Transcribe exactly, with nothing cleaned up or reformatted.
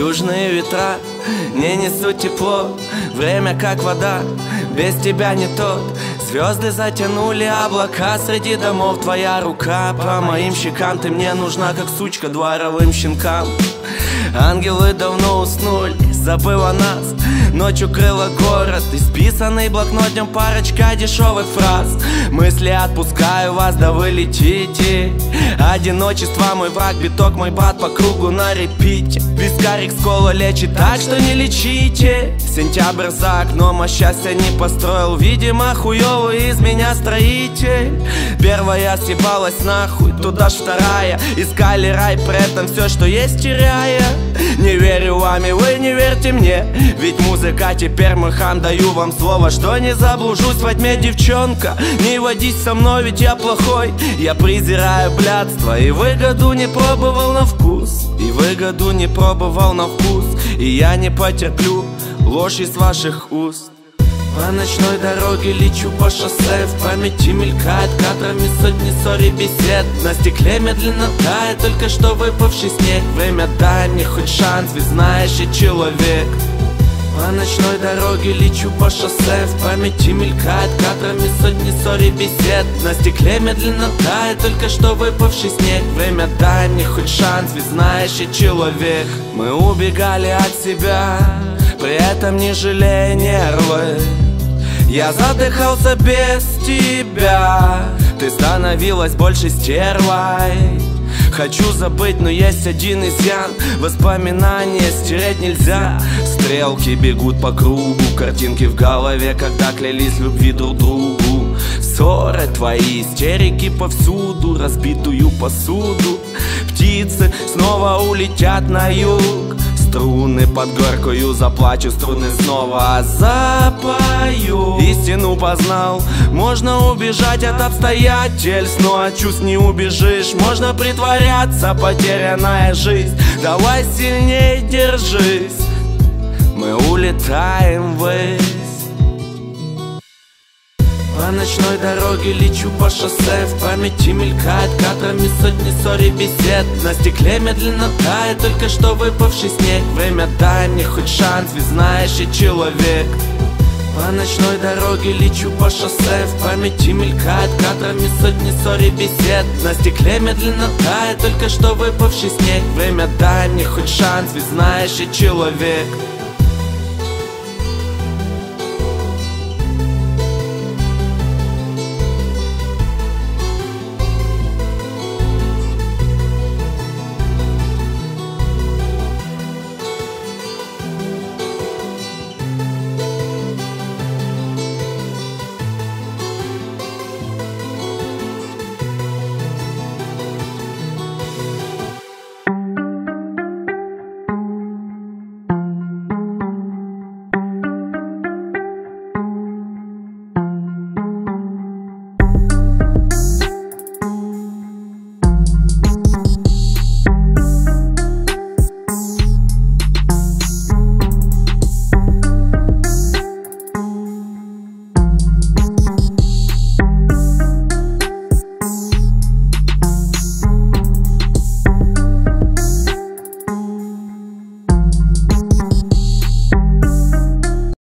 Южные ветра не несут тепло. Время как вода, без тебя не тот. Звезды затянули облака среди домов. Твоя рука по моим щекам. Ты мне нужна, как сучка дворовым щенкам. Ангелы давно уснули, забыл о нас. Ночью крыла город, исписанный блокнотом парочка дешевых фраз. Мысли отпускаю вас, да вы летите. Одиночество мой враг, биток мой брат по кругу на репите. Вискарик с кола лечит, так что не лечите. Сентябрь за окном, а счастья не построил. Видимо, хуёвый из меня строитель. Первая съебалась нахуй, туда ж вторая. Искали рай, при этом все, что есть, теряя. Не верю вам, и вы не верьте мне. Ведь музыка теперь мой хан. Даю вам слово, что не заблужусь во тьме, девчонка. Не водись со мной, ведь я плохой. Я презираю блядство, и выгоду не пробовал на вкус. И выгоду не пробовал на вкус. И я не потерплю ложь из ваших уст. По ночной дороге лечу по шоссе. В памяти мелькает кадрами сотни ссори бесед. На стекле медленно тает только что выпавший снег. Время, дай мне хоть шанс, ведь знаешь, я человек. По ночной дороге лечу по шоссе. В памяти мелькает кадрами сотни ссори бесед. На стекле медленно тает только что выпавший снег. Время, дай мне хоть шанс, ведь знаешь, я человек. Мы убегали от себя, при этом не жалея нервы. Я задыхался без тебя, ты становилась больше стервой. Хочу забыть, но есть один изъян. Воспоминания стереть нельзя. Стрелки бегут по кругу, картинки в голове, когда клялись в любви друг другу. Ссоры твои, истерики повсюду, разбитую посуду. Птицы снова улетят на юг. Струны под горкою заплачу, струны снова запою. Истину познал, можно убежать от обстоятельств, но от чувств не убежишь. Можно притворяться, потерянная жизнь. Давай сильней держись, мы улетаем ввысь. По ночной дороге лечу по шоссе. В памяти мелькает кадрами сотни ссори бесед. На стекле медленно тает только что выпавший снег. Время, дай мне хоть шанс, ведь знаешь, я человек. По ночной дороге лечу по шоссе. В памяти мелькает кадрами сотни ссори бесед. На стекле медленно тает только что выпавший снег. Время, дай мне хоть шанс, ведь знаешь, я человек.